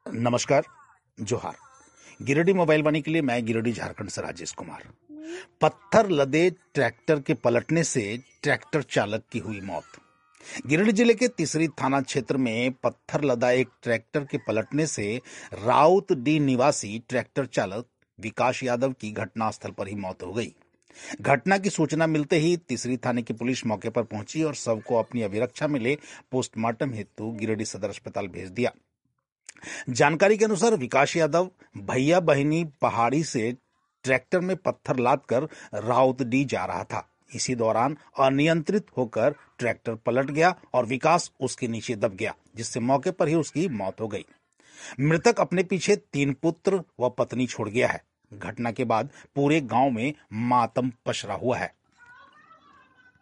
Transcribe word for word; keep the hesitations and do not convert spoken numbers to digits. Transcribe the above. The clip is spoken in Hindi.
नमस्कार, जोहार। गिरिडीह मोबाइल वाणी के लिए मैं गिरिडीह झारखंड से राजेश कुमार। पत्थर लदे ट्रैक्टर के पलटने से ट्रैक्टर चालक की हुई मौत। गिरिडीह जिले के तीसरी थाना क्षेत्र में पत्थर लदा एक ट्रैक्टर के पलटने से राउतडीह निवासी ट्रैक्टर चालक विकास यादव की घटनास्थल पर ही मौत हो गई। घटना की सूचना मिलते ही तीसरी थाने की पुलिस मौके पर पहुंची और शव को अपनी अभिरक्षा में ले पोस्टमार्टम हेतु गिरिडीह सदर अस्पताल भेज दिया। जानकारी के अनुसार विकास यादव भैया बहिनी पहाड़ी से ट्रैक्टर में पत्थर लादकर राउतडीह जा रहा था। इसी दौरान अनियंत्रित होकर ट्रैक्टर पलट गया और विकास उसके नीचे दब गया, जिससे मौके पर ही उसकी मौत हो गई। मृतक अपने पीछे तीन पुत्र व पत्नी छोड़ गया है। घटना के बाद पूरे गांव में मातम पसरा हुआ है।